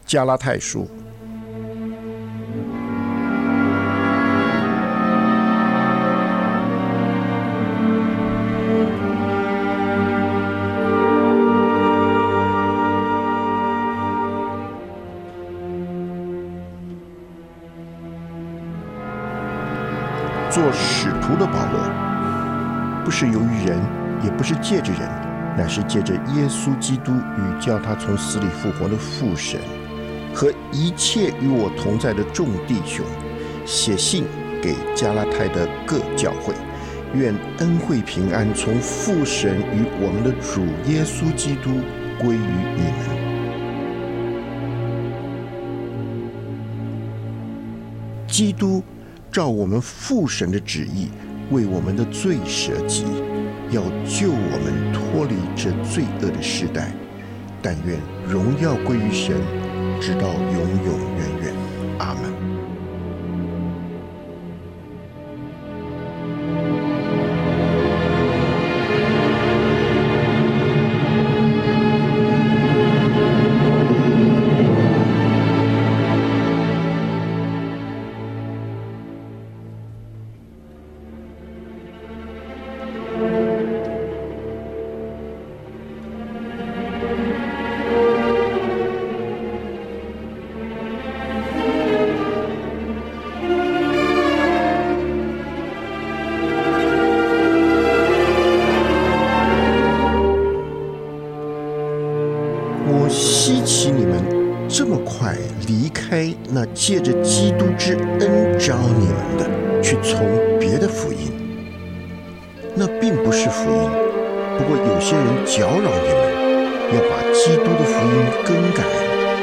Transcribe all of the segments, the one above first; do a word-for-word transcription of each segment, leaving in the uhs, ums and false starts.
加拉太书。做使徒的保罗，不是由于人，也不是借着人，乃是借着耶稣基督与叫他从死里复活的父神，和一切与我同在的众弟兄，写信给加拉太的各教会，愿恩惠平安从父神与我们的主耶稣基督归于你们。基督照我们父神的旨意，为我们的罪舍己，要救我们脱离这罪恶的时代。但愿荣耀归于神，直到永永远远。阿们。我希奇你们这么快离开那借着基督之恩召你们的，去从别的福音。那并不是福音，不过有些人搅扰你们，要把基督的福音更改。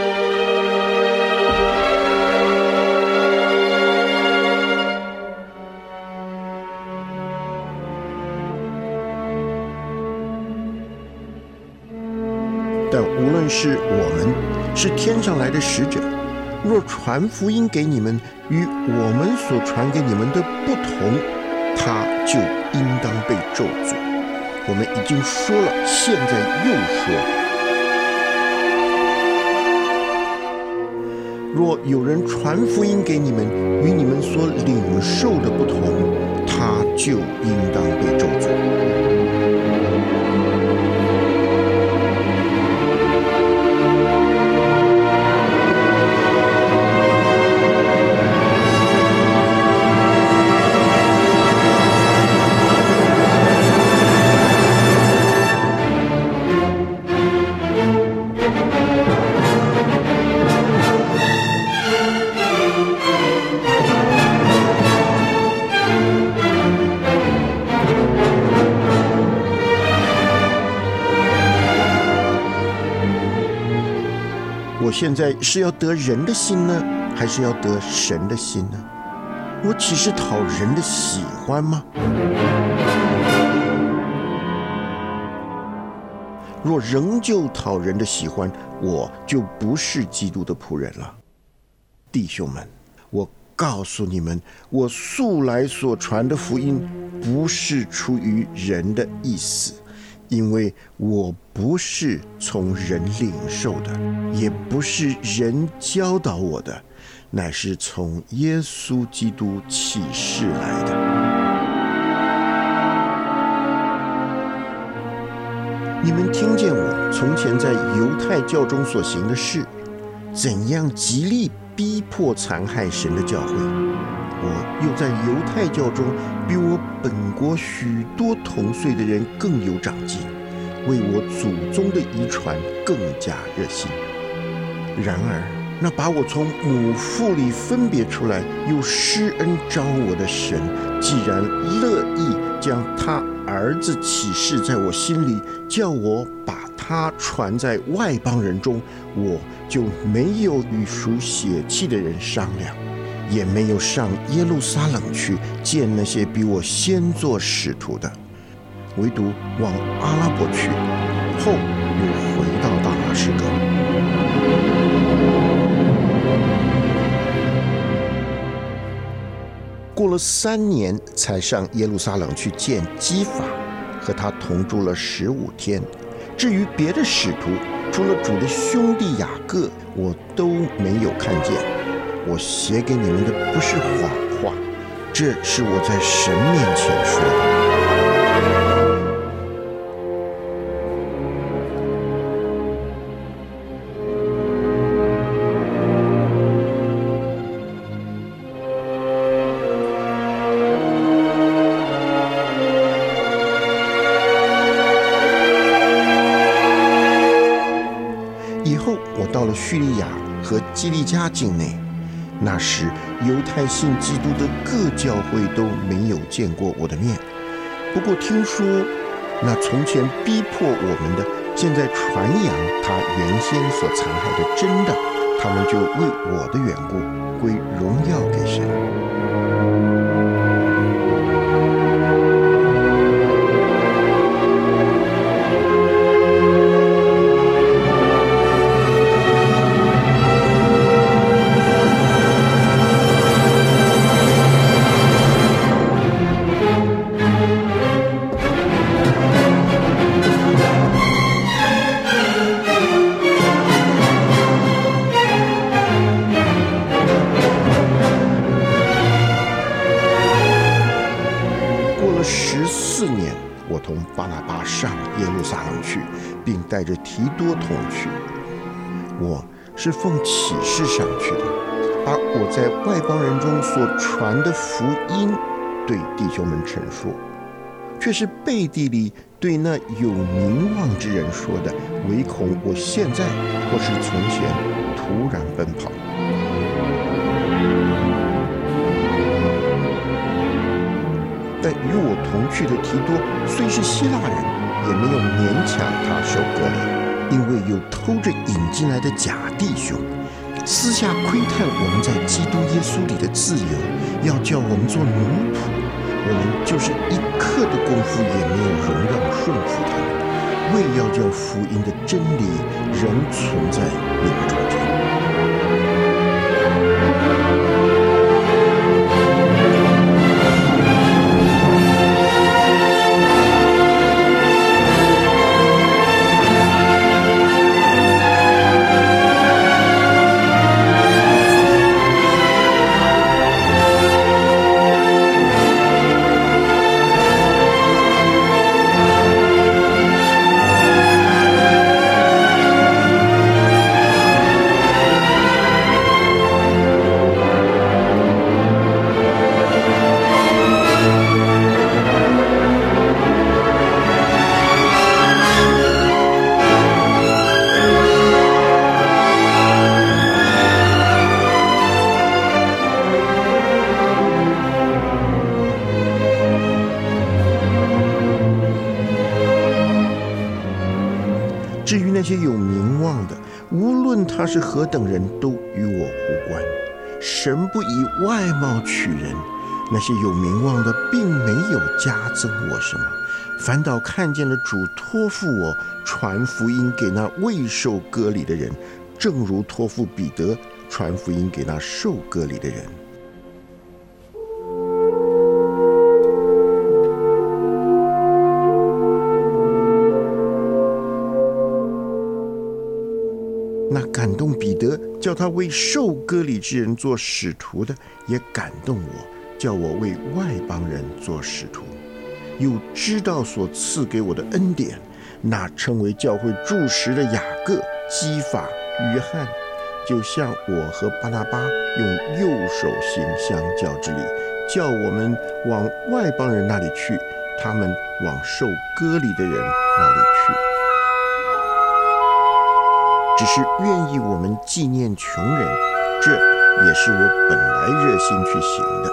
但无论是我们是天上来的使者，若传福音给你们与我们所传给你们的不同，他就应当被咒诅。我们已经说了，现在又说，若有人传福音给你们与你们所领受的不同，他就应当被咒诅。我现在是要得人的心呢，还是要得神的心呢？我岂是讨人的喜欢吗？若仍旧讨人的喜欢，我就不是基督的仆人了。弟兄们，我告诉你们，我素来所传的福音，不是出于人的意思，因为我不是从人领受的，也不是人教导我的，乃是从耶稣基督启示来的。你们听见我从前在犹太教中所行的事，怎样极力逼迫残害神的教会，我又在犹太教中比我本国许多同岁的人更有长进，为我祖宗的遗传更加热心。然而那把我从母腹里分别出来，又施恩召我的神，既然乐意将他儿子启示在我心里，叫我把他传在外邦人中，我就没有与属血气的人商量，也没有上耶路撒冷去见那些比我先做使徒的，唯独往阿拉伯去，后又回到大马士革。过了三年，才上耶路撒冷去见基法，和他同住了十五天。至于别的使徒， 除了主的兄弟雅各，我都没有看见。我写给你们的不是谎话，这是我在神面前说的。以后我到了叙利亚和基利家境内，那时犹太信基督的各教会都没有见过我的面。不过听说那从前逼迫我们的，现在传扬他原先所残害的真道，他们就为我的缘故归荣耀给神。十四年，我同巴拿巴上耶路撒冷去，并带着提多同去。我是奉启示上去的，把我在外邦人中所传的福音对弟兄们陈述，却是背地里对那有名望之人说的，唯恐我现在或是从前突然奔跑。但与我同去的提多虽是希腊人，也没有勉强他受割礼，因为有偷着引进来的假弟兄，私下窥探我们在基督耶稣里的自由，要叫我们做奴仆。我们就是一刻的功夫也没有容让顺服他们，为要叫福音的真理仍存在你们中间。至于那些有名望的，无论他是何等人，都与我无关。神不以外貌取人，那些有名望的并没有加增我什么，反倒看见了主托付我传福音给那未受割礼的人，正如托付彼得传福音给那受割礼的人。那感动彼得叫他为受割礼之人做使徒的，也感动我，叫我为外邦人做使徒。又知道所赐给我的恩典，那称为教会柱石的雅各、基法、约翰，就像我和巴拿巴用右手行相交之礼，叫我们往外邦人那里去，他们往受割礼的人那里去。只是愿意我们纪念穷人，这也是我本来热心去行的。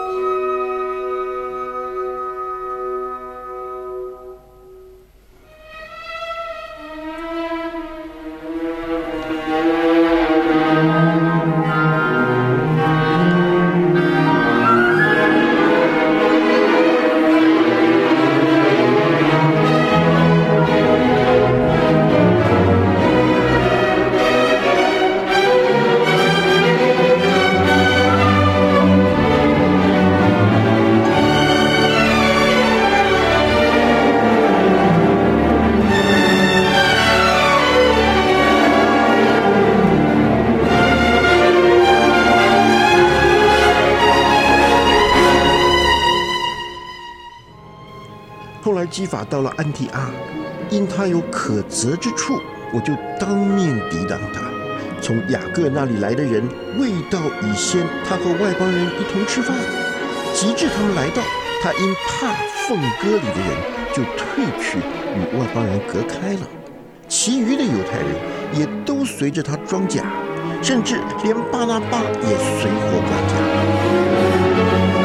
基法到了安提阿，因他有可责之处，我就当面抵挡他。从雅各那里来的人未到以先，他和外邦人一同吃饭，及至他们来到，他因怕奉割礼的人，就退去与外邦人隔开了。其余的犹太人也都随着他装甲，甚至连巴拿巴也随后装甲。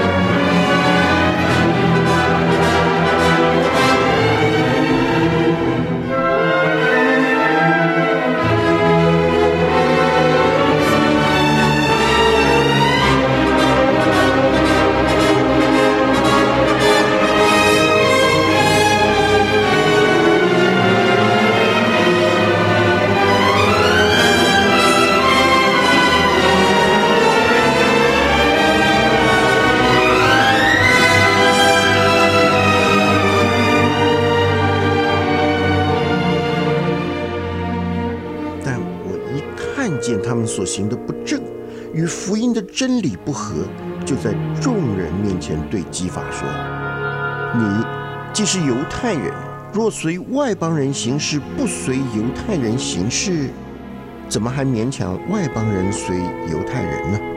见他们所行的不正，与福音的真理不合，就在众人面前对基法说：你既是犹太人，若随外邦人行事，不随犹太人行事，怎么还勉强外邦人随犹太人呢？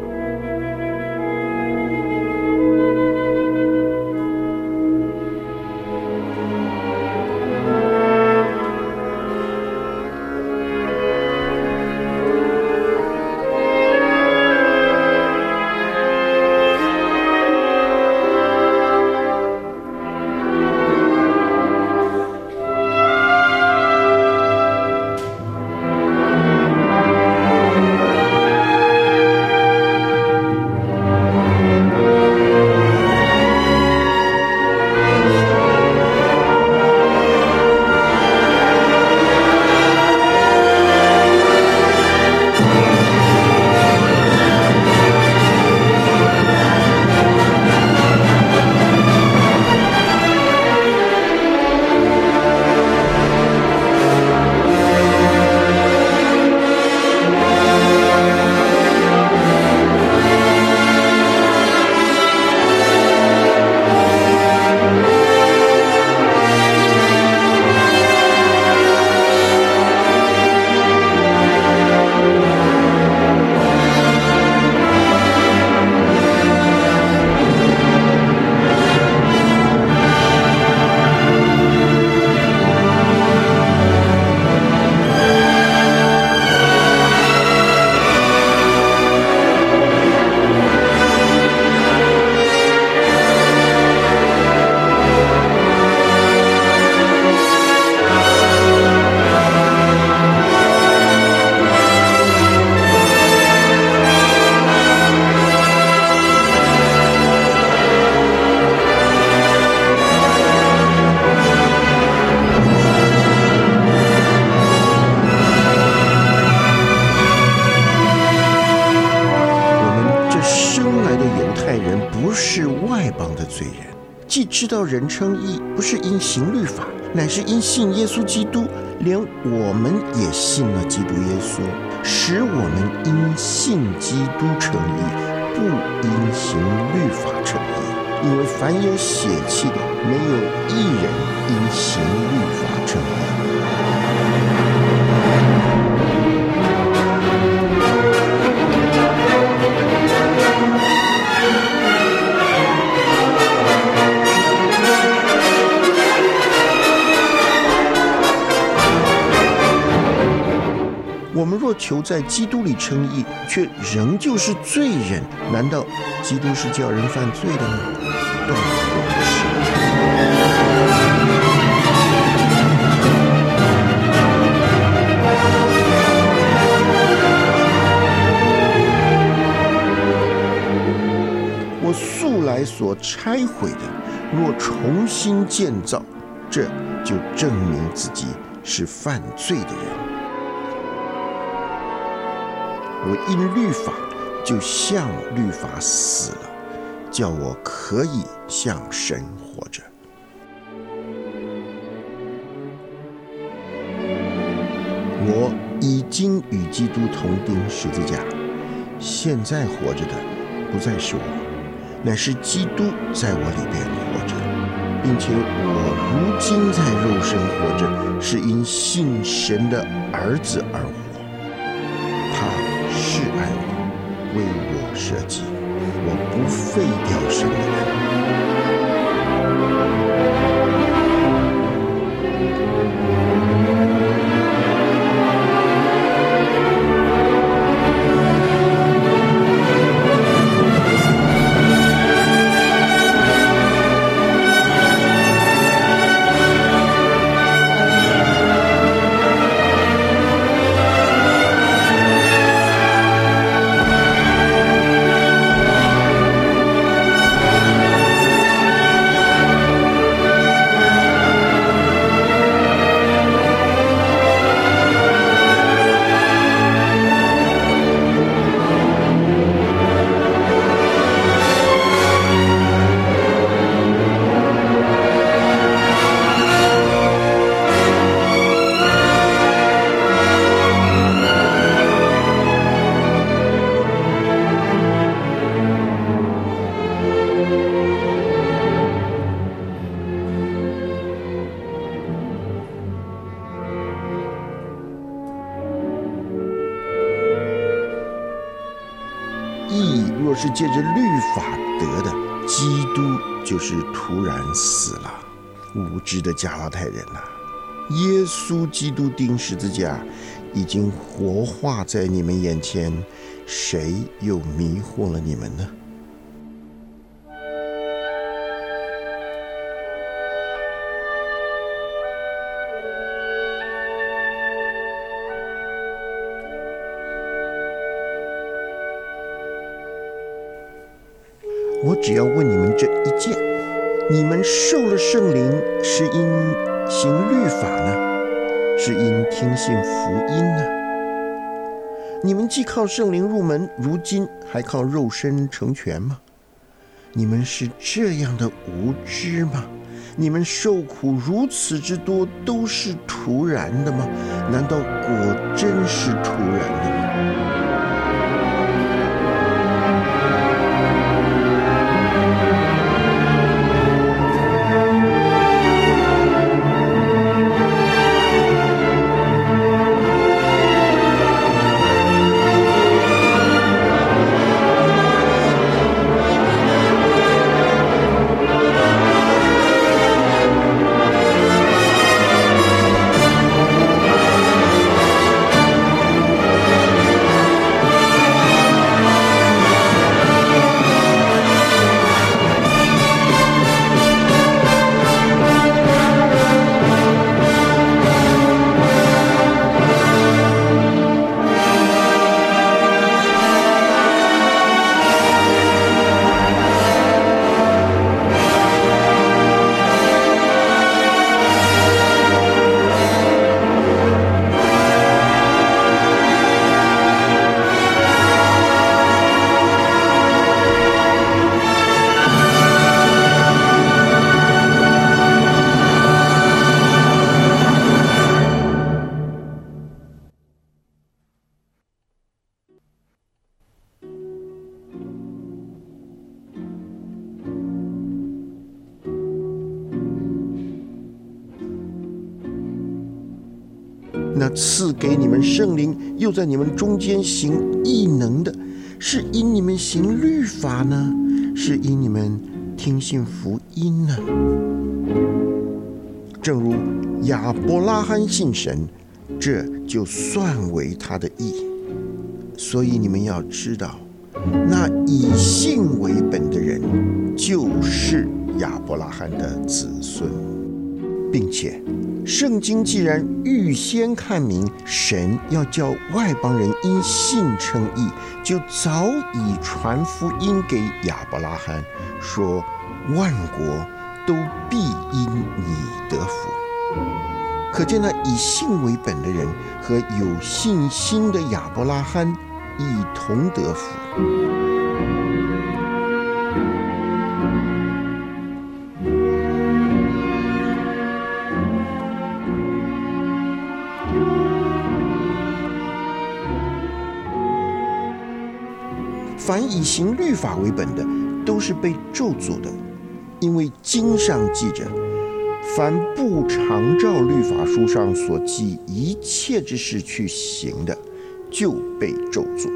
不是外邦的罪人，既知道人称义不是因行律法，乃是因信耶稣基督，连我们也信了基督耶稣，使我们因信基督成义，不因行律法成义。因为凡有血气的，没有一人因行律法成义。我们若求在基督里称义，却仍旧是罪人，难道基督是叫人犯罪的吗？断不是。我素来所拆毁的，若重新建造，这就证明自己是犯罪的人。我因律法就向律法死了，叫我可以向神活着。我已经与基督同钉十字架，现在活着的不再是我，乃是基督在我里边活着。 并且我如今在肉身活着，是因信神的儿子而活。他是爱我，为我舍己，我不废掉神的恩。义若是借着律法得的，基督就是突然死了。无知的加拉太人啊，耶稣基督钉十字架已经活化在你们眼前，谁又迷惑了你们呢？我只要问你们这一件：你们受了圣灵，是因行律法呢，是因听信福音呢？你们既靠圣灵入门，如今还靠肉身成全吗？你们是这样的无知吗？你们受苦如此之多，都是突然的吗？难道果真是突然的吗？那赐给你们圣灵，又在你们中间行异能的，是因你们行律法呢，是因你们听信福音呢？正如亚伯拉罕信神，这就算为他的义。所以你们要知道，那以信为本的人，就是亚伯拉罕的子孙，并且圣经既然预先看明神要叫外邦人因信称义，就早已传福音给亚伯拉罕，说万国都必因你得福。可见那以信为本的人和有信心的亚伯拉罕一同得福。凡以行律法为本的，都是被咒诅的， 因为经上记着，凡不常照律法书上所记一切之事去行的，就被咒诅。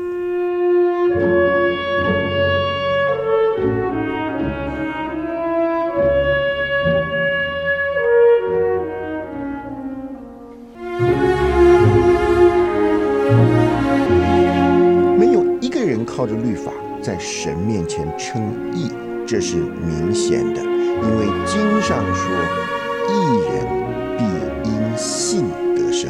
没有一个人靠着律法在神面前称义，这是明显的，因为经上说，义人必因信得生。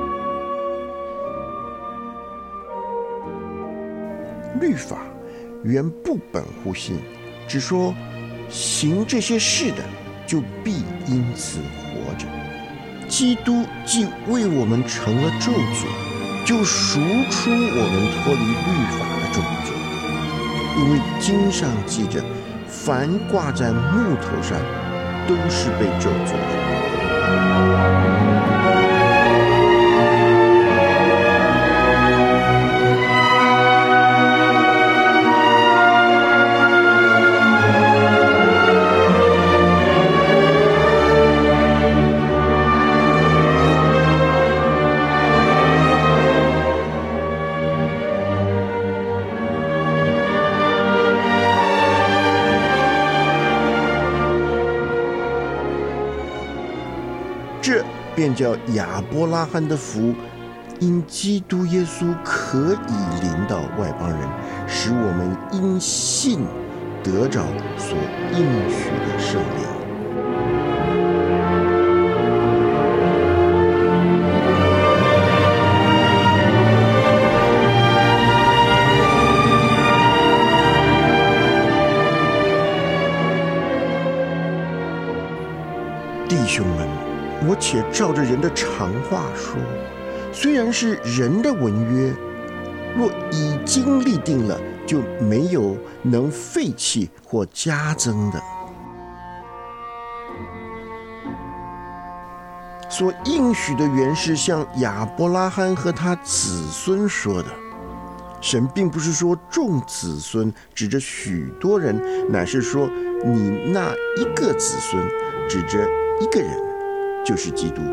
律法原不本乎信，只说行这些事的，就必因此活着。基督既为我们成了咒诅，就赎出我们脱离律法的咒诅。因为经上记着，凡挂在木头上，都是被咒诅的。这便叫亚伯拉罕的福，因基督耶稣可以临到外邦人，使我们因信得着所应许的圣灵。弟兄们，我且照着人的常话说，虽然是人的文约，若已经立定了，就没有能废弃或加增的。所应许的原是向亚伯拉罕和他子孙说的。神并不是说众子孙，指着许多人，乃是说你那一个子孙，指着一个人，就是基督。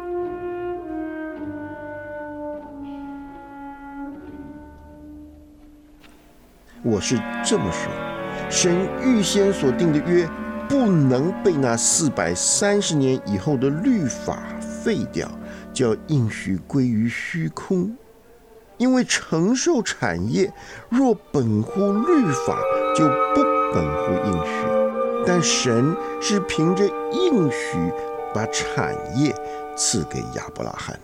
我是这么说，神预先所定的约，不能被那四百三十年以后的律法废掉，叫应许归于虚空。因为承受产业，若本乎律法，就不本乎应许。但神是凭着应许把产业赐给亚伯拉罕。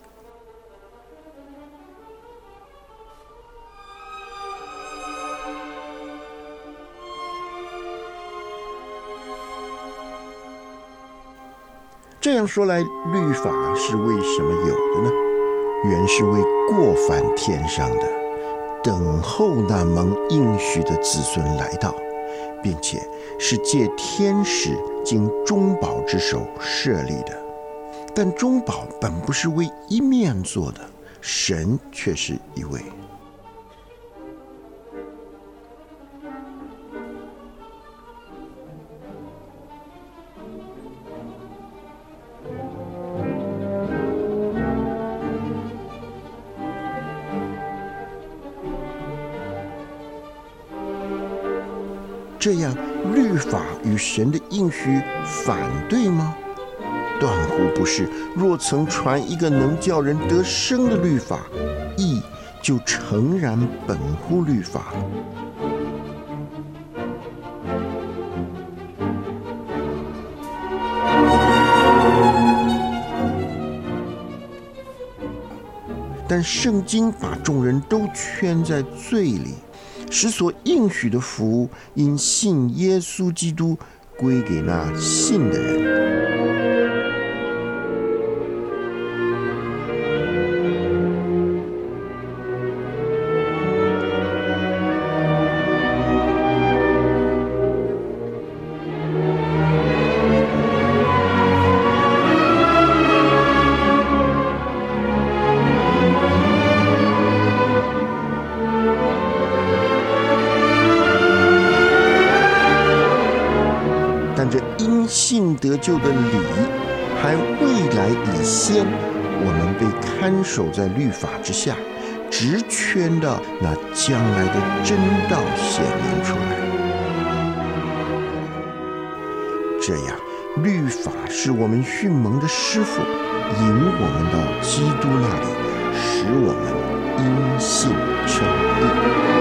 这样说来，律法是为什么有的呢？原是为过犯天上的，等候那蒙应许的子孙来到，并且是借天使经中保之手设立的。但中保本不是为一面做的，神却是一位。这样，律法与神的应许反对吗？断乎不是。若曾传一个能叫人得生的律法，义就诚然本乎律法。但圣经把众人都圈在罪里，使所应许的福因信耶稣基督归给那信的人。 因信得救的理，还未来以先，我们被看守在律法之下，直圈到那将来的真道显明出来。这样，律法是我们训蒙的师傅，引我们到基督那里，使我们因信称义。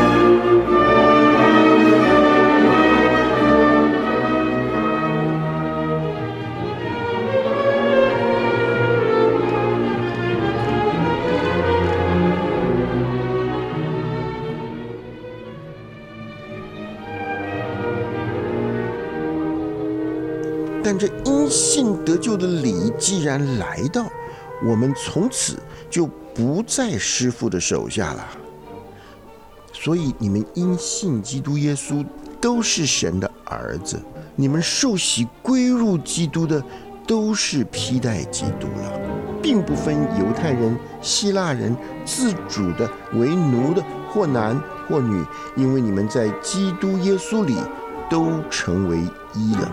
但这因信得救的理既然来到，我们从此就不在师父的手下了。所以你们因信基督耶稣都是神的儿子，你们受洗归入基督的都是披戴基督了，并不分犹太人、希腊人，自主的、为奴的，或男或女，因为你们在基督耶稣里都成为一了。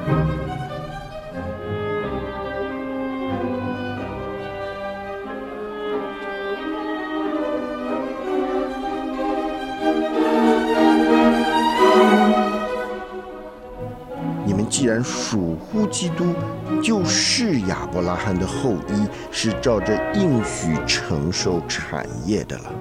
既然属乎基督，就是亚伯拉罕的后裔，是照着应许承受产业的了。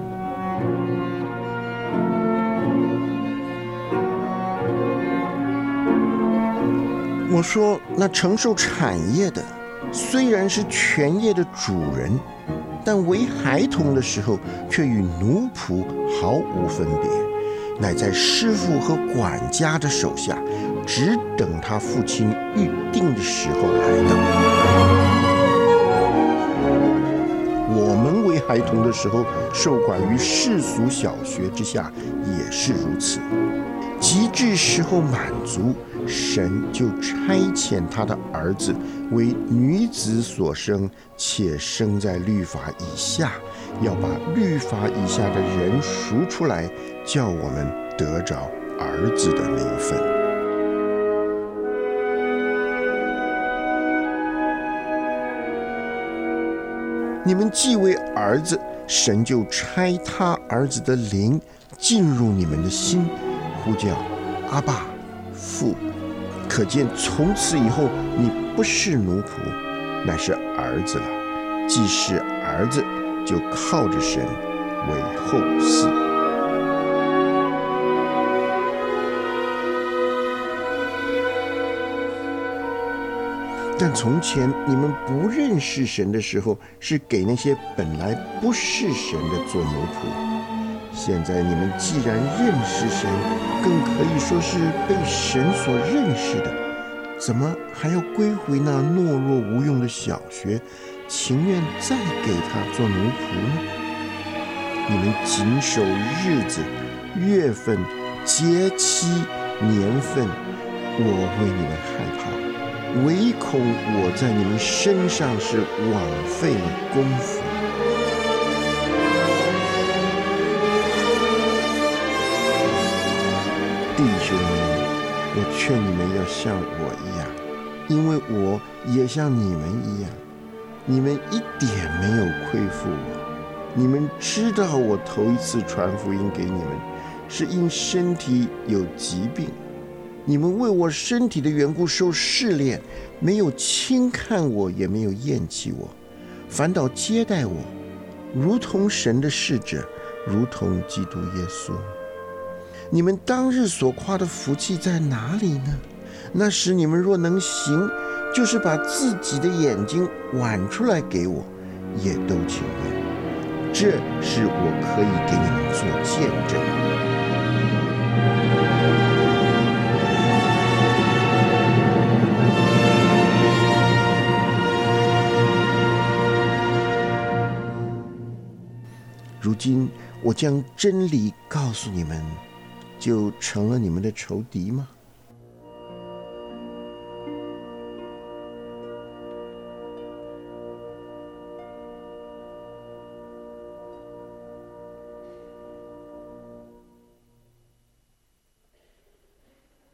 我说，那承受产业的，虽然是全业的主人，但为孩童的时候，却与奴仆毫无分别，乃在师傅和管家的手下，只等他父亲预定的时候来到。我们为孩童的时候，受管于世俗小学之下，也是如此。及至时候满足，神就差遣他的儿子为女子所生，且生在律法以下，要把律法以下的人赎出来，叫我们得着儿子的名分。你们既为儿子，神就差他儿子的灵进入你们的心，呼叫阿爸父。可见从此以后，你不是奴仆，乃是儿子了。既是儿子，就靠着神为后嗣。但从前你们不认识神的时候，是给那些本来不是神的做奴仆。现在你们既然认识神，更可以说是被神所认识的，怎么还要归回那懦弱无用的小学，情愿再给他做奴仆呢？你们谨守日子、月份、节期、年份，我为你们害怕，唯恐我在你们身上是枉费了功夫。弟兄们，我劝你们要像我一样，因为我也像你们一样。你们一点没有亏负我。你们知道我头一次传福音给你们，是因身体有疾病。你们为我身体的缘故受试炼，没有轻看我，也没有厌弃我，反倒接待我，如同神的使者，如同基督耶稣。你们当日所夸的福气在哪里呢？那时你们若能行，就是把自己的眼睛剜出来给我，也都情愿。这是我可以给你们做见证。如今我将真理告诉你们，就成了你们的仇敌吗？